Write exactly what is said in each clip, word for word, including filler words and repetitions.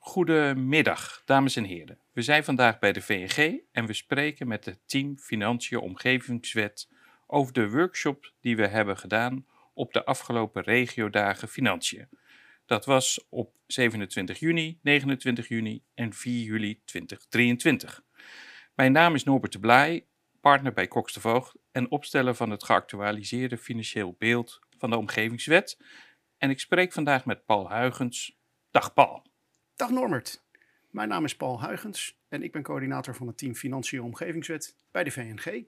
Goedemiddag, dames en heren. We zijn vandaag bij de V N G en we spreken met het team Financiën Omgevingswet over de workshop die we hebben gedaan op de afgelopen regiodagen Financiën. Dat was op zevenentwintig juni, negenentwintig juni en vier juli tweeduizend drieëntwintig. Mijn naam is Norbert de Blaai, partner bij Cox de Voogd en opsteller van het geactualiseerde financieel beeld van de Omgevingswet. En ik spreek vandaag met Paul Huygens. Dag Paul. Dag Norbert, mijn naam is Paul Huygens en ik ben coördinator van het team Financiën Omgevingswet bij de V N G.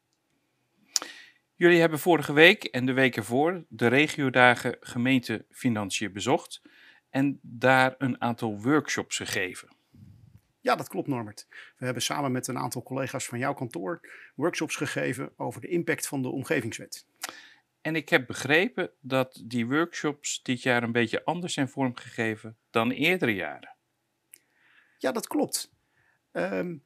Jullie hebben vorige week en de week ervoor de regiodagen gemeentefinanciën bezocht en daar een aantal workshops gegeven. Ja, dat klopt Norbert. We hebben samen met een aantal collega's van jouw kantoor workshops gegeven over de impact van de Omgevingswet. En ik heb begrepen dat die workshops dit jaar een beetje anders zijn vormgegeven dan eerdere jaren. Ja, dat klopt. Um,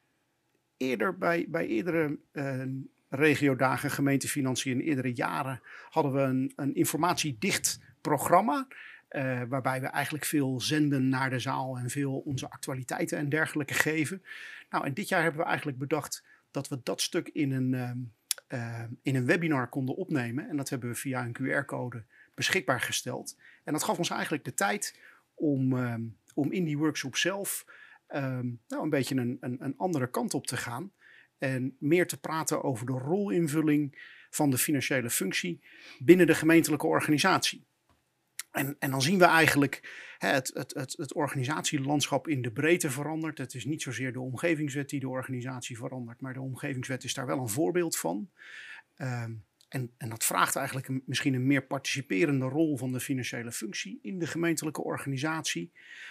eerder bij, bij eerdere uh, regiodagen gemeentefinanciën in eerdere jaren hadden we een, een informatiedicht programma. Uh, waarbij we eigenlijk veel zenden naar de zaal en veel onze actualiteiten en dergelijke geven. Nou, en dit jaar hebben we eigenlijk bedacht dat we dat stuk in een, uh, uh, in een webinar konden opnemen. En dat hebben we via een Q R-code beschikbaar gesteld. En dat gaf ons eigenlijk de tijd om, uh, om in die workshop zelf uh, nou, een beetje een, een, een andere kant op te gaan. En meer te praten over de rolinvulling van de financiële functie binnen de gemeentelijke organisatie. En, en dan zien we eigenlijk hè, het, het, het, het organisatielandschap in de breedte verandert. Het is niet zozeer de omgevingswet die de organisatie verandert, maar de omgevingswet is daar wel een voorbeeld van. Um, en, en dat vraagt eigenlijk een, misschien een meer participerende rol van de financiële functie in de gemeentelijke organisatie.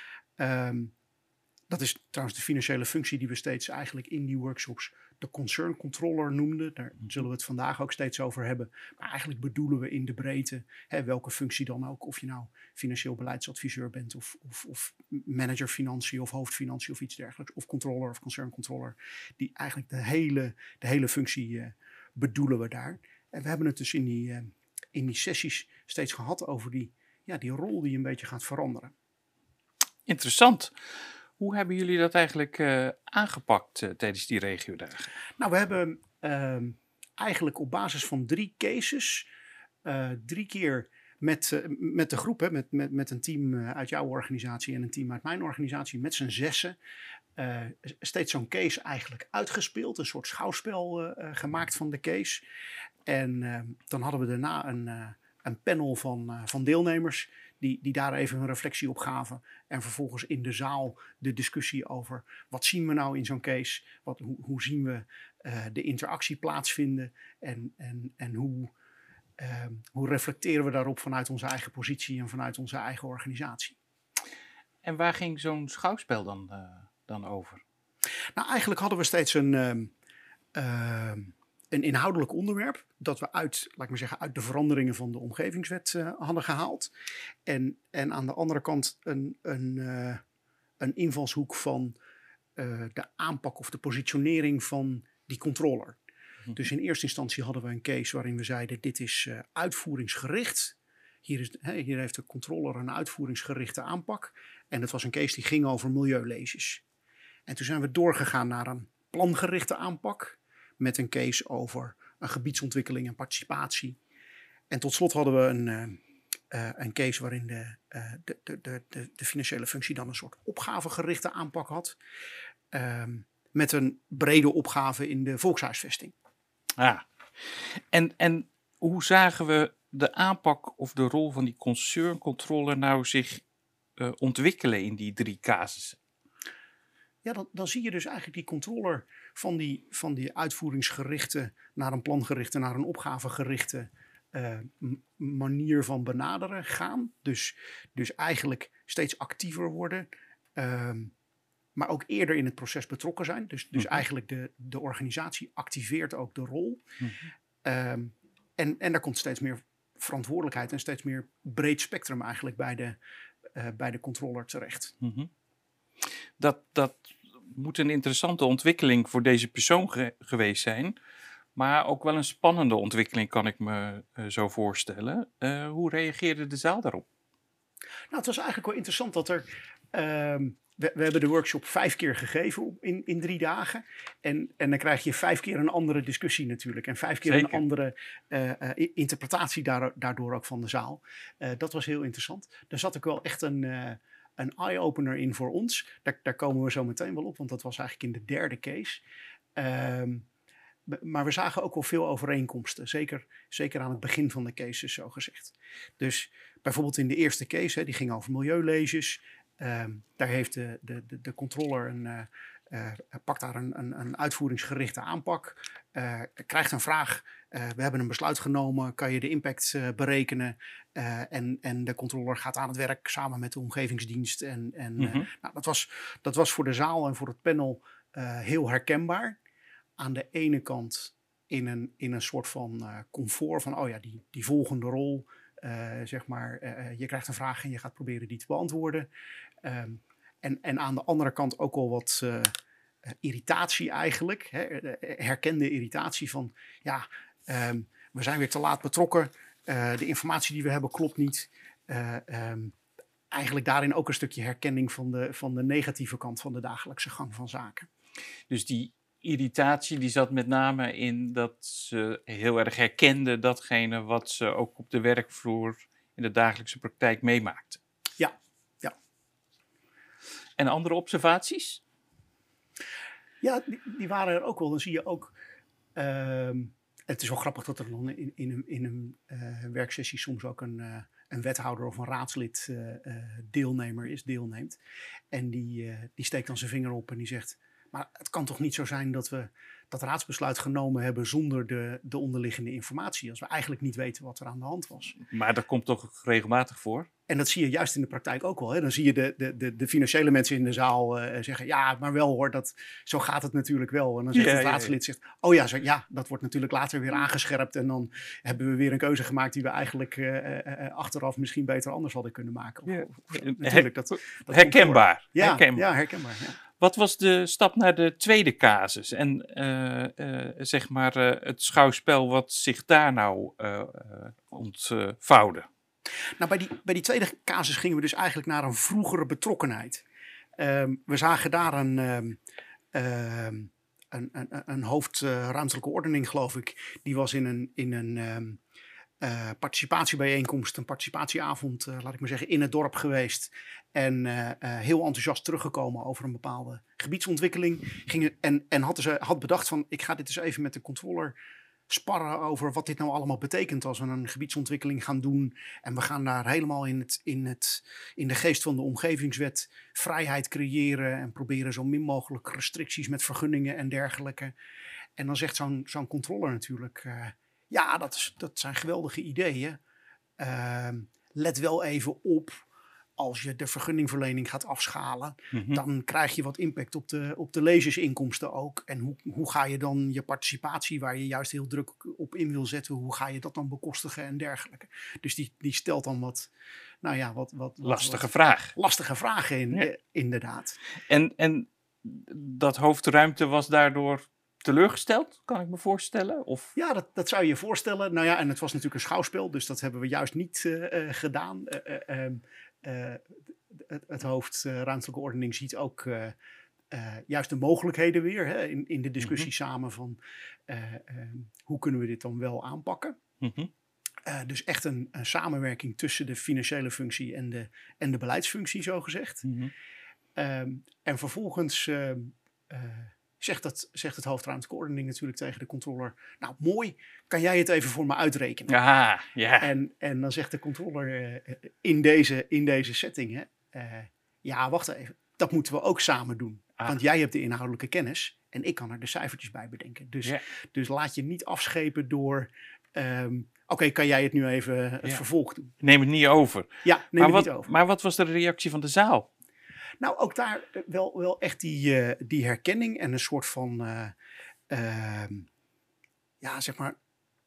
Um, dat is trouwens de financiële functie die we steeds eigenlijk in die workshops de concern controller noemden. Daar zullen we het vandaag ook steeds over hebben. Maar eigenlijk bedoelen we in de breedte, hè, welke functie dan ook. Of je nou financieel beleidsadviseur bent of, of, of manager financiën of hoofdfinanciën of iets dergelijks. Of controller of concern controller. Die eigenlijk de hele, de hele functie uh, bedoelen we daar. En we hebben het dus in die, uh, in die sessies steeds gehad over die, ja, die rol die een beetje gaat veranderen. Interessant. Hoe hebben jullie dat eigenlijk uh, aangepakt uh, tijdens die regiodagen? Nou, we hebben uh, eigenlijk op basis van drie cases, uh, drie keer met, uh, met de groep, hè, met, met, met een team uh, uit jouw organisatie en een team uit mijn organisatie, met z'n zessen, uh, steeds zo'n case eigenlijk uitgespeeld. Een soort schouwspel uh, gemaakt van de case. En uh, dan hadden we daarna een, uh, een panel van, uh, van deelnemers Die, die daar even hun reflectie op gaven. En vervolgens in de zaal de discussie over wat zien we nou in zo'n case? Wat, hoe, hoe zien we uh, de interactie plaatsvinden? En, en, en hoe, uh, hoe reflecteren we daarop vanuit onze eigen positie en vanuit onze eigen organisatie? En waar ging zo'n schouwspel dan, uh, dan over? Nou, eigenlijk hadden we steeds een... Uh, uh, Een inhoudelijk onderwerp dat we uit, laat ik maar zeggen, uit de veranderingen van de omgevingswet uh, hadden gehaald. En, en aan de andere kant een, een, uh, een invalshoek van uh, de aanpak of de positionering van die controller. Mm-hmm. Dus in eerste instantie hadden we een case waarin we zeiden dit is uh, uitvoeringsgericht. Hier, is, he, hier heeft de controller een uitvoeringsgerichte aanpak. En dat was een case die ging over milieuleges. En toen zijn we doorgegaan naar een plangerichte aanpak. Met een case over een gebiedsontwikkeling en participatie. En tot slot hadden we een, uh, uh, een case waarin de, uh, de, de, de, de financiële functie dan een soort opgavegerichte aanpak had. Uh, met een brede opgave in de volkshuisvesting. Ah. En, en hoe zagen we de aanpak of de rol van die concern controller nou zich uh, ontwikkelen in die drie casussen? Ja, dan, dan zie je dus eigenlijk die controller van die, van die uitvoeringsgerichte naar een plangerichte, naar een opgavegerichte uh, manier van benaderen gaan. Dus, dus eigenlijk steeds actiever worden, uh, maar ook eerder in het proces betrokken zijn. Dus, dus mm-hmm. eigenlijk de, de organisatie activeert ook de rol. Mm-hmm. Uh, en, en daar komt steeds meer verantwoordelijkheid en steeds meer breed spectrum eigenlijk bij de, uh, bij de controller terecht. Mm-hmm. Dat, dat moet een interessante ontwikkeling voor deze persoon ge- geweest zijn. Maar ook wel een spannende ontwikkeling kan ik me uh, zo voorstellen. Uh, hoe reageerde de zaal daarop? Nou, het was eigenlijk wel interessant dat er... Uh, we, we hebben de workshop vijf keer gegeven op- in, in drie dagen. En, en dan krijg je vijf keer een andere discussie natuurlijk. En vijf keer Zeker. een andere uh, uh, interpretatie daar, daardoor ook van de zaal. Uh, dat was heel interessant. Daar zat ook wel echt een, uh, een eye-opener in voor ons. Daar, daar komen we zo meteen wel op, want dat was eigenlijk in de derde case. Um, Maar we zagen ook wel veel overeenkomsten. Zeker, zeker aan het begin van de cases, zo gezegd. Dus bijvoorbeeld in de eerste case, hè, die ging over milieuleges. Um, daar heeft de, de, de, de controller een, uh, uh, pakt daar een, een, een uitvoeringsgerichte aanpak. Uh, krijgt een vraag. Uh, we hebben een besluit genomen. Kan je de impact uh, berekenen? Uh, en, en de controller gaat aan het werk samen met de omgevingsdienst. En, en, mm-hmm. uh, nou, dat, was, dat was voor de zaal en voor het panel uh, heel herkenbaar. Aan de ene kant in een, in een soort van uh, comfort van, oh ja, die, die volgende rol, uh, zeg maar, uh, je krijgt een vraag en je gaat proberen die te beantwoorden. Um, en, en aan de andere kant ook al wat uh, irritatie eigenlijk, hè, herkende irritatie van, ja, um, we zijn weer te laat betrokken, uh, de informatie die we hebben klopt niet. Uh, um, eigenlijk daarin ook een stukje herkenning van de, van de negatieve kant van de dagelijkse gang van zaken. Dus die irritatie die zat met name in dat ze heel erg herkenden datgene wat ze ook op de werkvloer in de dagelijkse praktijk meemaakten. Ja, ja. En andere observaties? Ja, die, die waren er ook wel. Dan zie je ook, uh, het is wel grappig dat er dan in, in een, in een uh, werksessie soms ook een, uh, een wethouder of een raadslid uh, uh, deelnemer is, deelneemt. En die, uh, die steekt dan zijn vinger op en die zegt, maar het kan toch niet zo zijn dat we dat raadsbesluit genomen hebben zonder de, de onderliggende informatie. Als we eigenlijk niet weten wat er aan de hand was. Maar dat komt toch regelmatig voor? En dat zie je juist in de praktijk ook wel. Hè? Dan zie je de, de, de, de financiële mensen in de zaal uh, zeggen, ja, maar wel hoor, dat, zo gaat het natuurlijk wel. En dan zegt ja, het raadslid, ja, ja. zegt, oh ja, zo, ja, dat wordt natuurlijk later weer aangescherpt. En dan hebben we weer een keuze gemaakt die we eigenlijk uh, uh, achteraf misschien beter anders hadden kunnen maken. Of, ja. of, of, natuurlijk, dat, dat herkenbaar. Ja, herkenbaar. Ja, herkenbaar. Ja. Wat was de stap naar de tweede casus? En uh, uh, zeg maar uh, het schouwspel wat zich daar nou uh, uh, ontvouwde? Nou, bij die, bij die tweede casus gingen we dus eigenlijk naar een vroegere betrokkenheid. Um, we zagen daar een, um, um, een, een, een hoofd uh, ruimtelijke ordening, geloof ik. Die was in een, in een um, uh, participatiebijeenkomst, een participatieavond, uh, laat ik maar zeggen, in het dorp geweest. En uh, uh, heel enthousiast teruggekomen over een bepaalde gebiedsontwikkeling. Ging, en en had, dus, uh, had bedacht van, ik ga dit eens even met de controller sparren over wat dit nou allemaal betekent als we een gebiedsontwikkeling gaan doen. En we gaan daar helemaal in, het, in, het, in de geest van de omgevingswet vrijheid creëren en proberen zo min mogelijk restricties met vergunningen en dergelijke. En dan zegt zo'n zo'n controller natuurlijk, uh, ja, dat, is, dat zijn geweldige ideeën. Uh, let wel even op, als je de vergunningverlening gaat afschalen, mm-hmm. dan krijg je wat impact op de, op de lezersinkomsten ook. En hoe, hoe ga je dan je participatie, waar je juist heel druk op in wil zetten, hoe ga je dat dan bekostigen en dergelijke. Dus die, die stelt dan wat, nou ja, wat... wat lastige wat, vraag. Lastige vragen in, ja. eh, inderdaad. En, en dat hoofdruimte was daardoor teleurgesteld, kan ik me voorstellen? Of? Ja, dat, dat zou je je voorstellen. Nou ja, en het was natuurlijk een schouwspel, dus dat hebben we juist niet uh, uh, gedaan. Uh, uh, um, Uh, het, het hoofd uh, ruimtelijke ordening ziet ook uh, uh, juist de mogelijkheden weer hè, in, in de discussie mm-hmm. samen van uh, uh, hoe kunnen we dit dan wel aanpakken. Mm-hmm. Uh, dus echt een, een samenwerking tussen de financiële functie en de, en de beleidsfunctie, zo gezegd. Mm-hmm. Um, en vervolgens uh, uh, zegt, dat, zegt het hoofd ruimtelijke ordening natuurlijk tegen de controller, nou mooi, kan jij het even voor me uitrekenen? Ja, ja. En, en dan zegt de controller uh, in, deze, in deze setting, hè, uh, ja wacht even, dat moeten we ook samen doen. Ah. Want jij hebt de inhoudelijke kennis en ik kan er de cijfertjes bij bedenken. Dus, ja. dus laat je niet afschepen door, um, oké, okay, kan jij het nu even het ja. vervolg doen? Neem het niet over. Ja, neem maar het wat, niet over. Maar wat was de reactie van de zaal? Nou, ook daar wel, wel echt die, uh, die herkenning en een soort van, uh, uh, ja, zeg maar,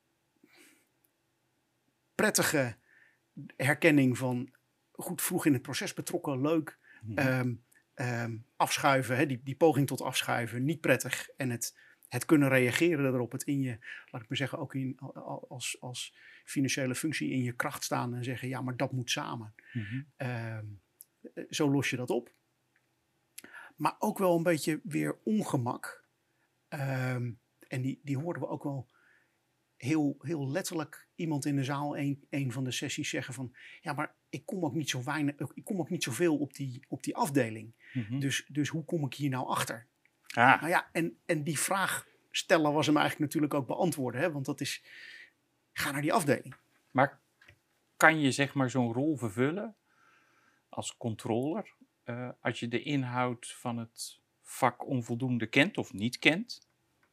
prettige herkenning van goed vroeg in het proces betrokken, leuk, mm-hmm. um, um, afschuiven, hè, die, die poging tot afschuiven, niet prettig. En het, het kunnen reageren erop, het in je, laat ik maar zeggen, ook in, als, als financiële functie in je kracht staan en zeggen, ja, maar dat moet samen. Mm-hmm. Um, zo los je dat op. maar ook wel een beetje weer ongemak. Um, en die, die hoorden we ook wel heel, heel letterlijk iemand in de zaal een, een van de sessies zeggen van... Ja, maar ik kom ook niet zo weinig, ik kom ook niet zoveel op die, op die afdeling. Mm-hmm. Dus, dus hoe kom ik hier nou achter? Ah. Nou ja, en, en die vraag stellen was hem eigenlijk natuurlijk ook beantwoorden. Hè? Want dat is, ga naar die afdeling. Maar kan je zeg maar zo'n rol vervullen als controller... Uh, als je de inhoud van het vak onvoldoende kent of niet kent?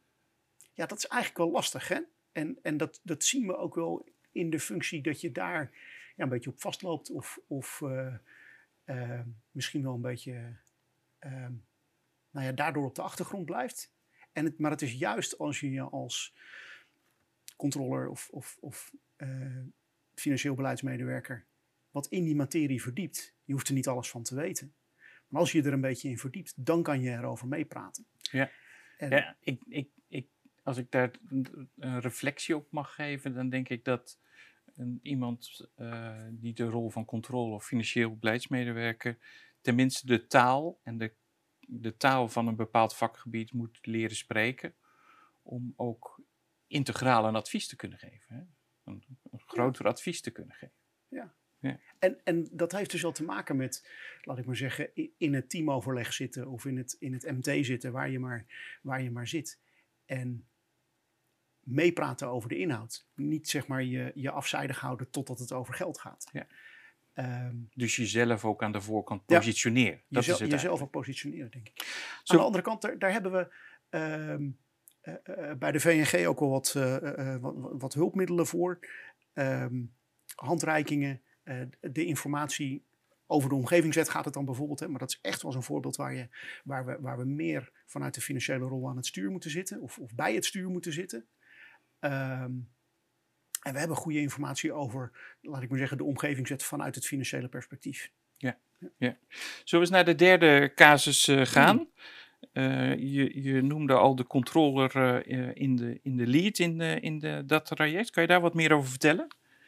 Ja, dat is eigenlijk wel lastig, hè? En, en dat, dat zien we ook wel in de functie dat je daar ja, een beetje op vastloopt of, of uh, uh, misschien wel een beetje uh, nou ja, daardoor op de achtergrond blijft. En het, maar het is juist als je je als controller of, of, of uh, financieel beleidsmedewerker wat in die materie verdiept. Je hoeft er niet alles van te weten. Maar als je er een beetje in verdiept, dan kan je erover meepraten. Ja, en, ja ik, ik, ik, als ik daar een reflectie op mag geven, dan denk ik dat een, iemand uh, die de rol van controle of financieel beleidsmedewerker tenminste de taal en de, de taal van een bepaald vakgebied moet leren spreken om ook integraal een advies te kunnen geven. Hè? Een, een groter ja. advies te kunnen geven. Ja. Ja. En, en dat heeft dus wel te maken met, laat ik maar zeggen, in het teamoverleg zitten of in het, in het M T zitten, waar je maar, waar je maar zit. En meepraten over de inhoud. Niet zeg maar je, je afzijdig houden totdat het over geld gaat. Ja. Um, dus jezelf ook aan de voorkant positioneren. Ja, dat jezelf, is het jezelf ook positioneren, denk ik. Zo. Aan de andere kant, daar, daar hebben we um, uh, uh, bij de V N G ook wel wat, uh, uh, wat, wat hulpmiddelen voor. Um, handreikingen. Uh, de informatie over de omgevingswet gaat het dan bijvoorbeeld. Hè, maar dat is echt wel zo'n voorbeeld waar, je, waar, we, waar we meer vanuit de financiële rol aan het stuur moeten zitten. Of, of bij het stuur moeten zitten. Um, en we hebben goede informatie over, laat ik maar zeggen, de omgevingswet vanuit het financiële perspectief. Ja, ja. ja. Zullen we eens naar de derde casus uh, gaan? Mm. Uh, je, je noemde al de controller uh, in, de, in de lead in, de, in de, dat traject. Kan je daar wat meer over vertellen?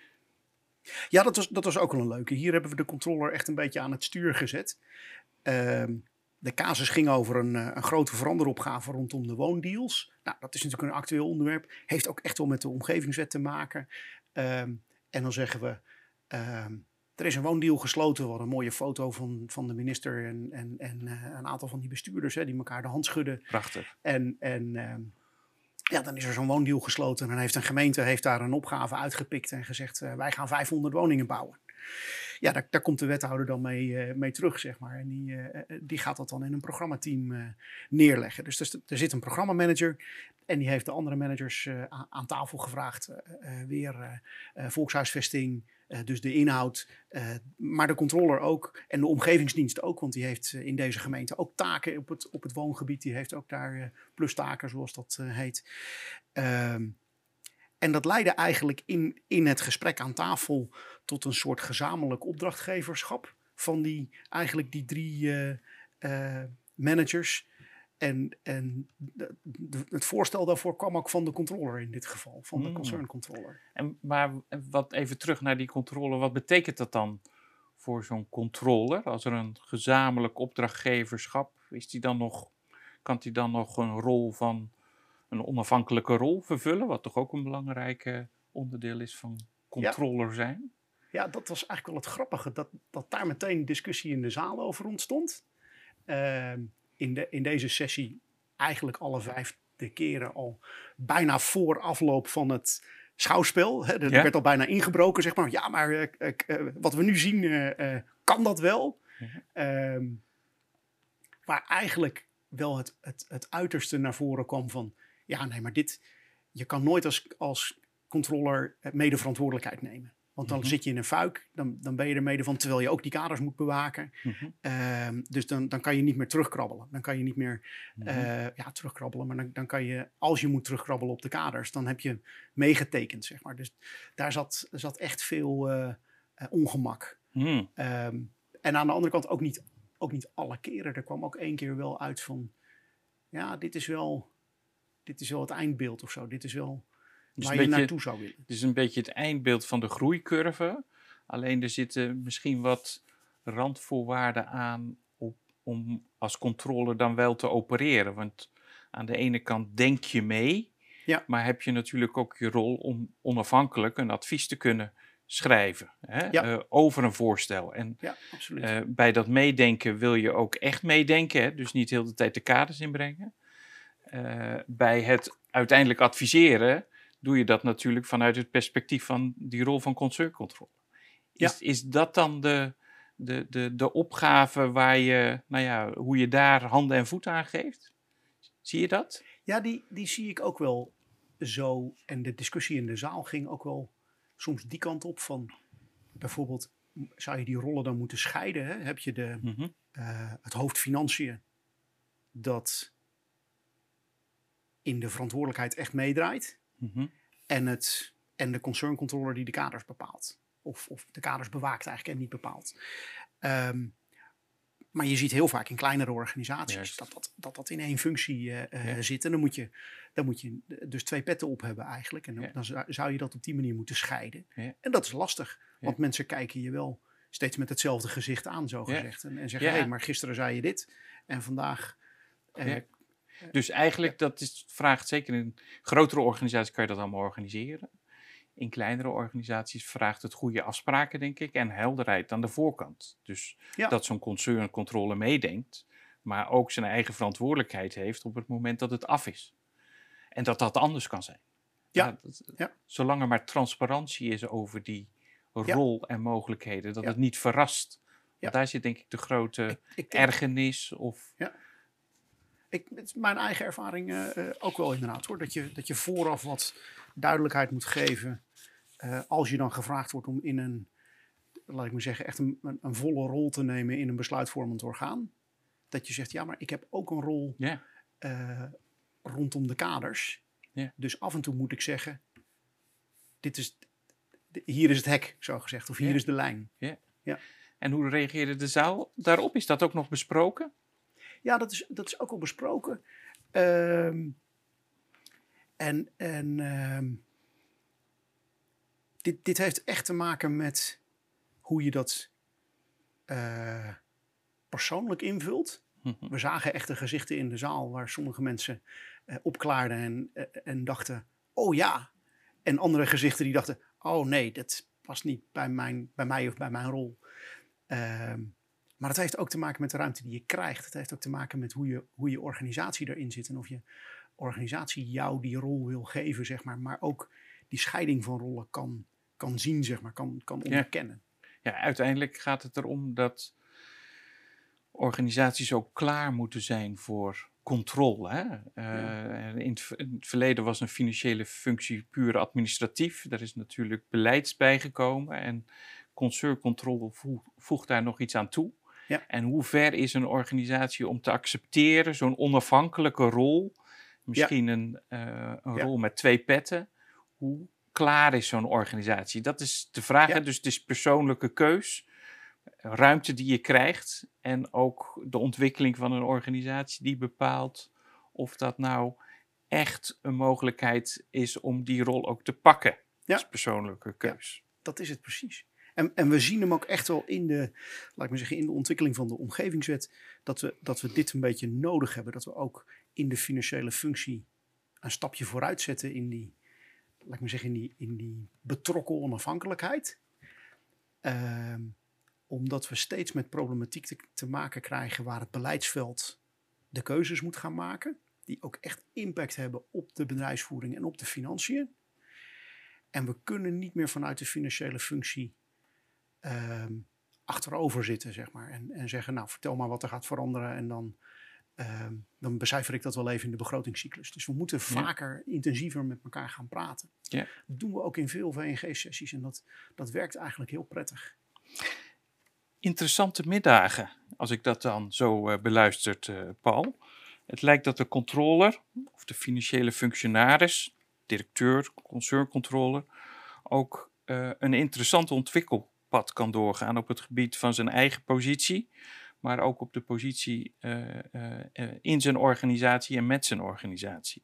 Ja, dat was, dat was ook wel een leuke. Hier hebben we de controller echt een beetje aan het stuur gezet. Uh, de casus ging over een, een grote veranderopgave rondom de woondeals. Nou, dat is natuurlijk een actueel onderwerp. Heeft ook echt wel met de omgevingswet te maken. Um, en dan zeggen we, um, er is een woondeal gesloten. We hadden een mooie foto van, van de minister en, en, en uh, een aantal van die bestuurders, hè, die elkaar de hand schudden. Prachtig. En, en um, ja, dan is er zo'n woondeal gesloten. En dan heeft een gemeente heeft daar een opgave uitgepikt en gezegd, uh, wij gaan vijfhonderd woningen bouwen. Ja, daar, daar komt de wethouder dan mee, uh, mee terug, zeg maar. En die, uh, die gaat dat dan in een programmateam uh, neerleggen. Dus er, er zit een programmamanager en die heeft de andere managers uh, aan, aan tafel gevraagd. Uh, uh, weer uh, uh, volkshuisvesting, uh, dus de inhoud, uh, maar de controller ook. En de omgevingsdienst ook, want die heeft uh, in deze gemeente ook taken op het, op het woongebied. Die heeft ook daar uh, plustaken, zoals dat uh, heet. Um, En dat leidde eigenlijk in, in het gesprek aan tafel tot een soort gezamenlijk opdrachtgeverschap van die, eigenlijk die drie uh, uh, managers. En, en de, de, het voorstel daarvoor kwam ook van de controller in dit geval, van de concern controller. En, maar wat even terug naar die controller, wat betekent dat dan voor zo'n controller? Als er een gezamenlijk opdrachtgeverschap, is die dan nog, kan die dan nog een rol van... een onafhankelijke rol vervullen, wat toch ook een belangrijk uh, onderdeel is van controller zijn? Ja, ja, dat was eigenlijk wel het grappige, dat, dat daar meteen discussie in de zaal over ontstond. Uh, in, de, in deze sessie eigenlijk alle vijf de keren al bijna voor afloop van het schouwspel. Hè, er ja? werd al bijna ingebroken, zeg maar. Ja, maar uh, uh, wat we nu zien, uh, uh, kan dat wel? Ja. Uh, waar eigenlijk wel het, het, het uiterste naar voren kwam van... Ja, nee, maar dit... Je kan nooit als, als controller mede verantwoordelijkheid nemen. Want dan mm-hmm. zit je in een fuik, dan, dan ben je er mede van... terwijl je ook die kaders moet bewaken. Mm-hmm. Uh, dus dan, dan kan je niet meer terugkrabbelen. Dan kan je niet meer mm-hmm. uh, ja, terugkrabbelen. Maar dan, dan kan je, als je moet terugkrabbelen op de kaders... dan heb je meegetekend, zeg maar. Dus daar zat, zat echt veel uh, uh, ongemak. Mm. Um, en aan de andere kant ook niet... Ook niet alle keren. Er kwam ook één keer wel uit van... Ja, dit is wel... Dit is wel het eindbeeld of zo. Dit is wel dus waar je beetje, naartoe zou willen. Het is een beetje het eindbeeld van de groeicurve. Alleen er zitten misschien wat randvoorwaarden aan op om als controller dan wel te opereren? Want aan de ene kant denk je mee, Ja. maar heb je natuurlijk ook je rol om onafhankelijk een advies te kunnen schrijven, hè, Ja. uh, over een voorstel. En Ja, absoluut. uh, bij dat meedenken wil je ook echt meedenken, hè, dus niet heel de tijd de kaders inbrengen. Uh, bij het uiteindelijk adviseren doe je dat natuurlijk vanuit het perspectief van die rol van concerncontrole. Is, ja. is dat dan de, de, de, de opgave waar je, nou ja, hoe je daar handen en voeten aan geeft? Zie je dat? Ja, die, die zie ik ook wel zo. En de discussie in de zaal ging ook wel soms die kant op van, bijvoorbeeld, zou je die rollen dan moeten scheiden? Hè? Heb je de, mm-hmm. uh, het hoofd financiën dat in de verantwoordelijkheid echt meedraait, mm-hmm. en, het, en de concerncontroller die de kaders bepaalt. Of, of de kaders bewaakt eigenlijk en niet bepaalt. Um, maar je ziet heel vaak in kleinere organisaties dat dat, dat dat in één functie uh, ja. zit. En dan moet, je, dan moet je dus twee petten op hebben eigenlijk. En dan, ja. dan zou, zou je dat op die manier moeten scheiden. Ja. En dat is lastig, want ja. mensen kijken je wel steeds met hetzelfde gezicht aan, zo gezegd. Ja. En, en zeggen, hé, ja. hey, maar gisteren zei je dit en vandaag... Uh, ja. Dus eigenlijk, ja. dat is, vraagt zeker in grotere organisaties kan je dat allemaal organiseren. In kleinere organisaties vraagt het goede afspraken, denk ik, en helderheid aan de voorkant. Dus ja. dat zo'n concerncontrole meedenkt, maar ook zijn eigen verantwoordelijkheid heeft op het moment dat het af is. En dat dat anders kan zijn. Ja. Ja, dat, ja. Zolang er maar transparantie is over die rol ja. en mogelijkheden, dat ja. het niet verrast. Want ja. daar zit denk ik de grote ik, ik denk... ergernis of... Ja. Ik, het is mijn eigen ervaring uh, ook wel inderdaad hoor. Dat je, dat je vooraf wat duidelijkheid moet geven. Uh, als je dan gevraagd wordt om in een, laat ik maar zeggen, echt een, een, een volle rol te nemen in een besluitvormend orgaan. Dat je zegt, ja, maar ik heb ook een rol yeah. uh, rondom de kaders. Yeah. Dus af en toe moet ik zeggen, dit is, hier is het hek, zo gezegd. Of hier yeah. is de lijn. Yeah. Ja. En hoe reageerde de zaal daarop? Is dat ook nog besproken? Ja, dat is, dat is ook al besproken. Um, en en um, dit, dit heeft echt te maken met hoe je dat uh, persoonlijk invult. Mm-hmm. We zagen echte gezichten in de zaal waar sommige mensen uh, opklaarden en, uh, en dachten, oh ja. En andere gezichten die dachten, oh nee, dat past niet bij, mijn, bij mij of bij mijn rol. Um, Maar het heeft ook te maken met de ruimte die je krijgt. Het heeft ook te maken met hoe je, hoe je organisatie erin zit. En of je organisatie jou die rol wil geven, zeg maar. Maar ook die scheiding van rollen kan, kan zien, zeg maar. Kan, kan onderkennen. Ja. ja, uiteindelijk gaat het erom dat organisaties ook klaar moeten zijn voor controle. Hè? Uh, ja. in, het, in het verleden was een financiële functie puur administratief. Daar is natuurlijk beleids bijgekomen. En concerncontrole voegt daar nog iets aan toe. Ja. En hoe ver is een organisatie om te accepteren zo'n onafhankelijke rol? Misschien ja. een, uh, een ja. rol met twee petten. Hoe klaar is zo'n organisatie? Dat is de vraag. Ja. Dus het is persoonlijke keus, ruimte die je krijgt en ook de ontwikkeling van een organisatie die bepaalt of dat nou echt een mogelijkheid is om die rol ook te pakken. Ja. Dat is persoonlijke keus. Ja, dat is het precies. En, en we zien hem ook echt wel in de, laat ik maar zeggen, in de ontwikkeling van de omgevingswet, dat we, dat we dit een beetje nodig hebben. Dat we ook in de financiële functie een stapje vooruit zetten in die, laat ik maar zeggen, in die, in die betrokken onafhankelijkheid. Um, omdat we steeds met problematiek te, te maken krijgen waar het beleidsveld de keuzes moet gaan maken. Die ook echt impact hebben op de bedrijfsvoering en op de financiën. En we kunnen niet meer vanuit de financiële functie Um, achterover zitten, zeg maar. En, en zeggen, nou, vertel maar wat er gaat veranderen. En dan, um, dan becijfer ik dat wel even in de begrotingscyclus. Dus we moeten vaker, ja. intensiever met elkaar gaan praten. Ja. Dat doen we ook in veel V N G-sessies. En dat, dat werkt eigenlijk heel prettig. Interessante middagen, als ik dat dan zo uh, beluisterd, uh, Paul. Het lijkt dat de controller, of de financiële functionaris, directeur, concerncontroller, ook uh, een interessante ontwikkel pad kan doorgaan op het gebied van zijn eigen positie, maar ook op de positie uh, uh, uh, in zijn organisatie en met zijn organisatie.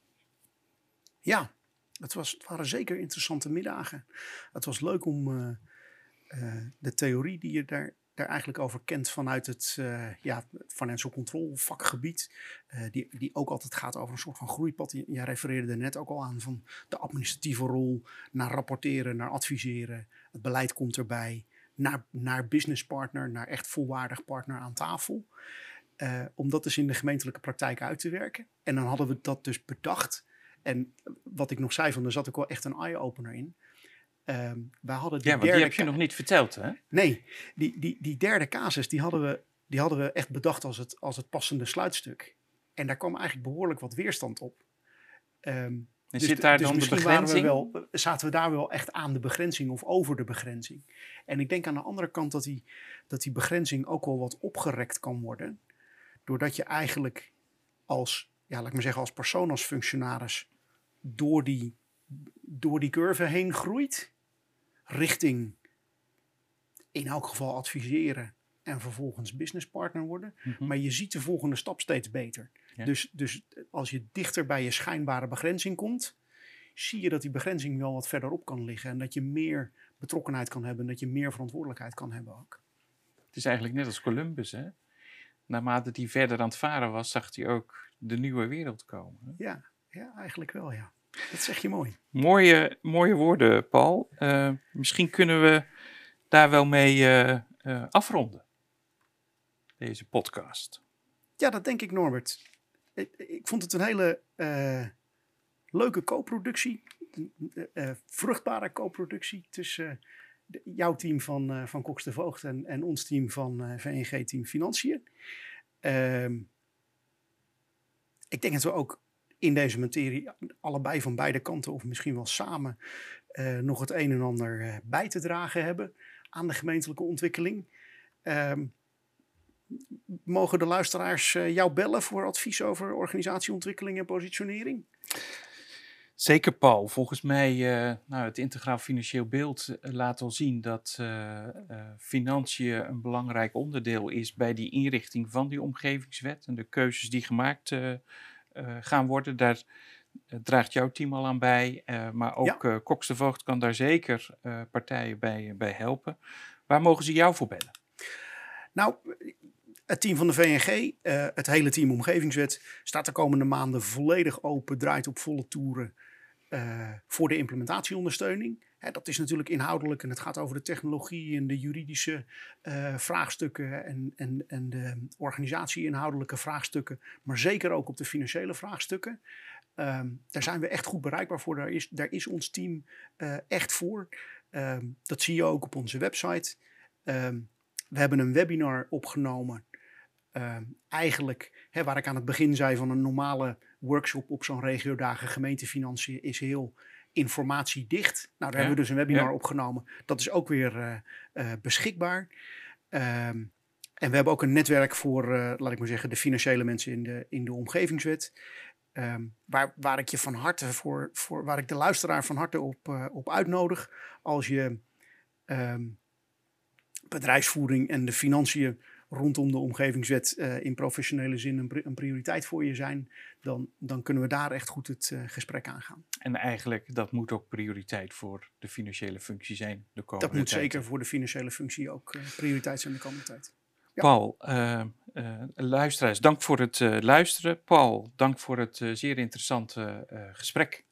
Ja, het, was, het waren zeker interessante middagen. Het was leuk om uh, uh, de theorie die je daar, daar eigenlijk over kent vanuit, het, uh, ja, vanuit financial control vakgebied. Uh, die, die ook altijd gaat over een soort van groeipad. Jij refereerde er net ook al aan van de administratieve rol naar rapporteren, naar adviseren. Het beleid komt erbij. Naar, naar businesspartner, naar echt volwaardig partner aan tafel. Uh, om dat dus in de gemeentelijke praktijk uit te werken. En dan hadden we dat dus bedacht. En wat ik nog zei, van, er zat ook wel echt een eye-opener in. Um, wij hadden die ja, want die heb je ca- nog niet verteld, hè? Nee, die, die, die derde casus, die hadden we, die hadden we echt bedacht als het, als het passende sluitstuk. En daar kwam eigenlijk behoorlijk wat weerstand op. Um, en dus zit daar dus dan de misschien begrenzing? waren we wel, zaten we daar wel echt aan de begrenzing of over de begrenzing. En ik denk aan de andere kant dat die, dat die begrenzing ook wel wat opgerekt kan worden. Doordat je eigenlijk als, ja, laat ik maar zeggen, als persoon, als functionaris door die, door die curve heen groeit. Richting in elk geval adviseren en vervolgens businesspartner worden. Mm-hmm. Maar je ziet de volgende stap steeds beter. Ja. Dus, dus als je dichter bij je schijnbare begrenzing komt, zie je dat die begrenzing wel wat verderop kan liggen. En dat je meer betrokkenheid kan hebben. En dat je meer verantwoordelijkheid kan hebben ook. Het is eigenlijk net als Columbus, hè? Naarmate hij verder aan het varen was, zag hij ook de nieuwe wereld komen. Hè? Ja, ja, eigenlijk wel, ja. Dat zeg je mooi. Mooie, mooie woorden, Paul. Uh, misschien kunnen we daar wel mee uh, uh, afronden. Deze podcast. Ja, dat denk ik, Norbert. Ik, ik vond het een hele uh, leuke co-productie. Een uh, vruchtbare co-productie tussen uh, de, jouw team van, uh, van Cox de Voogd en, en ons team van uh, V N G-team Financiën. Uh, ik denk dat we ook in deze materie allebei van beide kanten of misschien wel samen uh, nog het een en ander uh, bij te dragen hebben aan de gemeentelijke ontwikkeling. Uh, mogen de luisteraars uh, jou bellen voor advies over organisatieontwikkeling en positionering? Zeker, Paul. Volgens mij uh, nou, het integraal financieel beeld uh, laat al zien dat uh, uh, financiën een belangrijk onderdeel is bij die inrichting van die omgevingswet en de keuzes die gemaakt uh, Uh, gaan worden. Daar uh, draagt jouw team al aan bij. Uh, maar ook ja. uh, Cox de Voogd kan daar zeker uh, partijen bij, uh, bij helpen. Waar mogen ze jou voor bellen? Nou, het team van de V N G, uh, het hele team Omgevingswet, staat de komende maanden volledig open, draait op volle toeren uh, voor de implementatieondersteuning. Hè, dat is natuurlijk inhoudelijk en het gaat over de technologie en de juridische uh, vraagstukken en, en, en de organisatie-inhoudelijke vraagstukken, maar zeker ook op de financiële vraagstukken. Um, daar zijn we echt goed bereikbaar voor. Daar is, daar is ons team uh, echt voor. Um, dat zie je ook op onze website. Um, we hebben een webinar opgenomen. Um, eigenlijk, hè, waar ik aan het begin zei van een normale workshop op zo'n regiodagen gemeentefinanciën is heel informatiedicht. Nou, daar ja, hebben we dus een webinar ja. opgenomen. Dat is ook weer uh, uh, beschikbaar. Um, en we hebben ook een netwerk voor, uh, laat ik maar zeggen, de financiële mensen in de, in de omgevingswet. Um, waar, waar ik je van harte voor, voor, waar ik de luisteraar van harte op, uh, op uitnodig. Als je um, bedrijfsvoering en de financiën rondom de omgevingswet uh, in professionele zin een, een prioriteit voor je zijn, dan, dan kunnen we daar echt goed het uh, gesprek aangaan. En eigenlijk, dat moet ook prioriteit voor de financiële functie zijn de komende Dat moet tijd. zeker voor de financiële functie ook uh, prioriteit zijn de komende tijd. Ja. Paul, uh, uh, luisteraars, dank voor het uh, luisteren. Paul, dank voor het uh, zeer interessante uh, gesprek.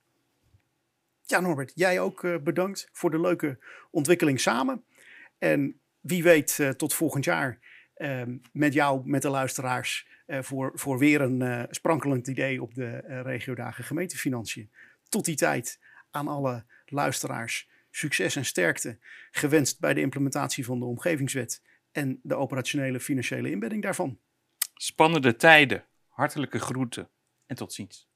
Ja, Norbert, jij ook uh, bedankt voor de leuke ontwikkeling samen. En wie weet uh, tot volgend jaar uh, met jou, met de luisteraars, uh, voor, voor weer een uh, sprankelend idee op de uh, regiodagen gemeentefinanciën. Tot die tijd aan alle luisteraars succes en sterkte gewenst bij de implementatie van de omgevingswet en de operationele financiële inbedding daarvan. Spannende tijden, hartelijke groeten en tot ziens.